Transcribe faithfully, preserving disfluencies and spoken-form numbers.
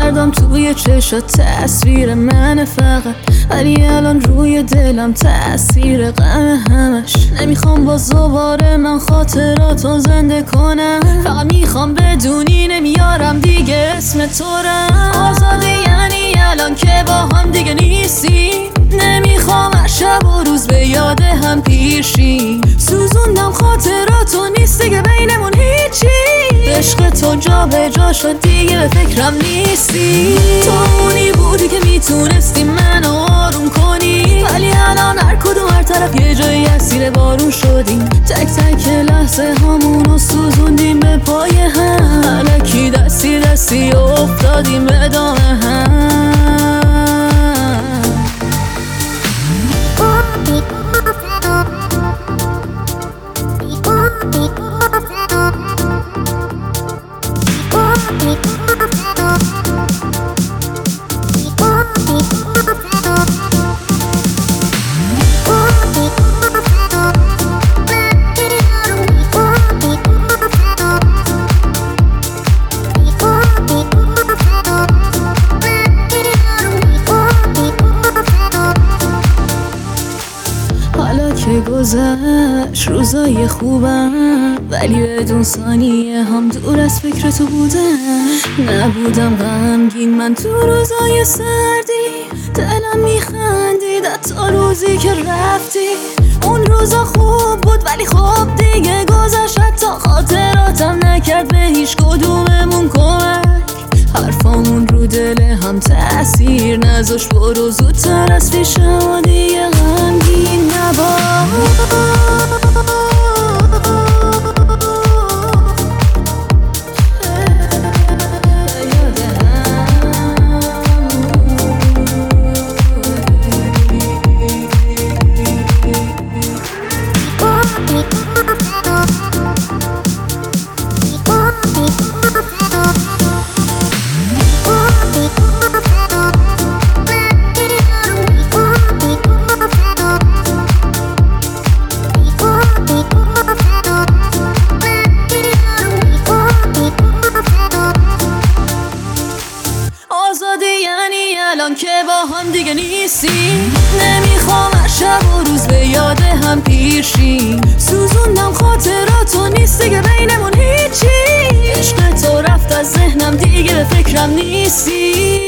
کردم توی چشات تصویر من فقط، ولی الان روی دلم تأثیر غم همش. نمیخوام باز دوباره من خاطراتو زنده کنم، فقط میخوام بدونی نمیارم دیگه اسم تو رم. آزادی یعنی الان که با هم دیگه نیستی، نمیخوام هر شب و روز به یاد هم پیشی. سوزوندم خاطراتو نیست دیگه بینمون هیچی، عشق تو جا به جا شد دیگه به فکرم نیستی. تو اونی بودی که میتونستی منو آروم کنی، ولی الان هر کدوم هر طرف یه جایی اسیر بارون شدیم. تک تک لحظه همونو سوزوندیم به پای هم، الکی دستی دستی افتادیم به دام هم. حالا که گذشت روزای خوبم، ولی بدون ثانیه هم دور از فکر تو بودم. نبودم غمگین من تو روزای سردی، دلم میخندید تا روزی که رفتی. اون روزا خوب بود ولی خب دیگه گذشت، تا خاطراتم نکرد به هیچ کدوممون کمک. حرفامون رو دل هم تأثیر نذاشت، برو زودتر از پیشم و دیگه غمگین نباش. آزادی یعنی الان که با هم دیگه نیستی، نمیخوام هر شب و روز به یاد هم پیشی. سوزوندم خاطراتو نیست دیگه بینمون هیچی، عشق تو رفت از ذهنم دیگه به فکرم نیستی.